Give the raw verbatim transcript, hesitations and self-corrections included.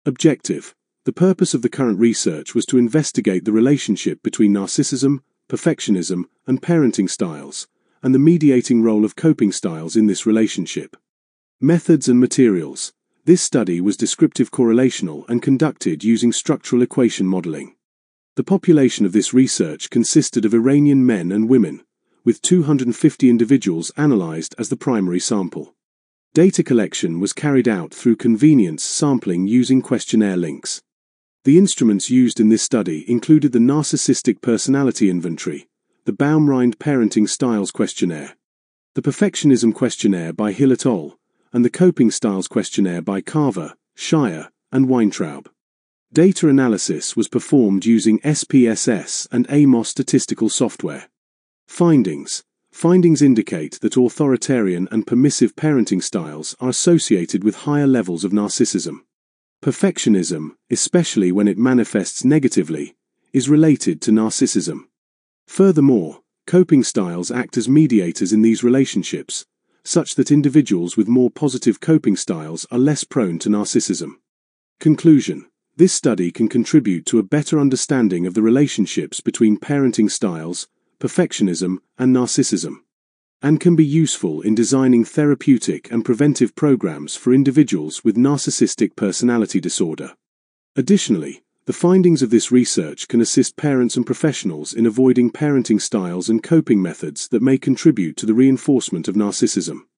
Objective. The purpose of the current research was to investigate the relationship between narcissism, perfectionism, and parenting styles, and the mediating role of coping styles in this relationship. Methods and materials. This study was descriptive correlational and conducted using structural equation modeling. The population of this research consisted of Iranian men and women, with two hundred fifty individuals analyzed as the primary sample. Data collection was carried out through convenience sampling using questionnaire links. The instruments used in this study included the Narcissistic Personality Inventory, the Baumrind Parenting Styles Questionnaire, the Perfectionism Questionnaire by Hill et al., and the Coping Styles Questionnaire by Carver, Shire, and Weintraub. Data analysis was performed using S P S S and A M O S statistical software. Findings. Findings indicate that authoritarian and permissive parenting styles are associated with higher levels of narcissism. Perfectionism, especially when it manifests negatively, is related to narcissism. Furthermore, coping styles act as mediators in these relationships, such that individuals with more positive coping styles are less prone to narcissism. Conclusion. This study can contribute to a better understanding of the relationships between parenting styles, perfectionism, and narcissism, and can be useful in designing therapeutic and preventive programs for individuals with narcissistic personality disorder. Additionally, the findings of this research can assist parents and professionals in avoiding parenting styles and coping methods that may contribute to the reinforcement of narcissism.